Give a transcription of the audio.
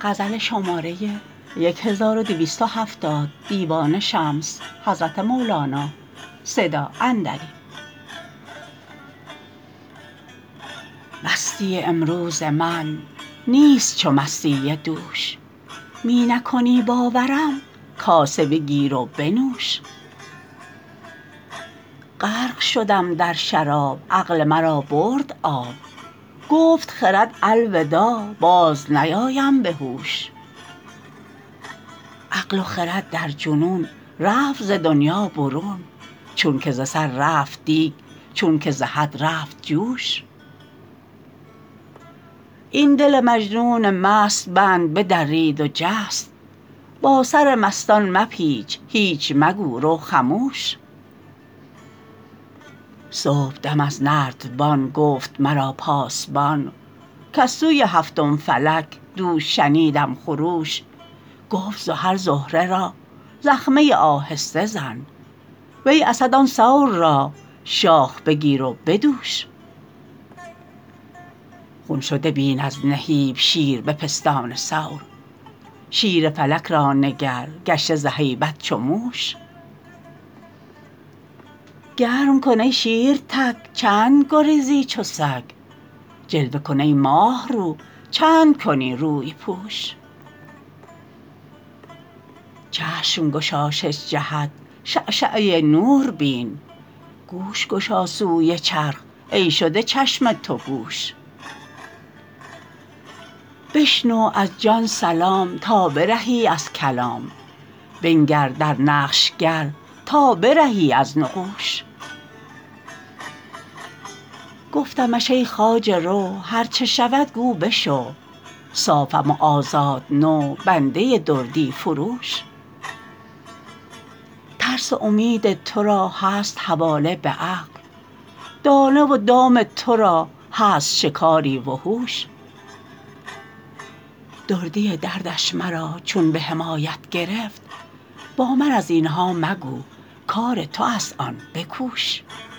مستی امروز من نیست چو مستی دوش می نکنی باورم کاسه بگیر و بنوش غرق شدم در شراب عقل مرا برد آب گفت خرد الوداع باز نیایم به هوش عقل و خرد در جنون رفت ز دنیا برون چونک ز سر رفت دیگ چونک ز حد رفت جوش این دل مجنون مست بند بدرید و جست با سر مستان مپیچ هیچ مگو رو خموش صبحدم از نردبان گفت مرا پاسبان کز سوی هفتم فلک دوش شنیدم خروش گفت زحل زهره را زخمه آهسته زن وی اسد آن ثور را شاخ بگیر و بدوش خون شده بین از نهیب شیر به پستان ثور شیر فلک را نگر گشته ز هیبت چو موش گرم کن ای شیرتک چند گریزی چو سگ جلوه کن ای ماه رو چند کنی روی پوش چشم گشا شش جهت شعشعه نور بین گوش گشا سوی چرخ ای شده چشم تو گوش بشنو از جان سلام تا برهی از کلام بنگر در نقش گر تا برهی از نقوش گفتمش ای خواجه رو هر چه شود گو بشو صافم و آزاد نو بنده دردی فروش ترس و امید تو را هست حواله به عقل دانه و دام تو را هست شکاری وحوش دردی دردش مرا چون به حمایت گرفت با من از این ها مگو کار تو است آن بکوش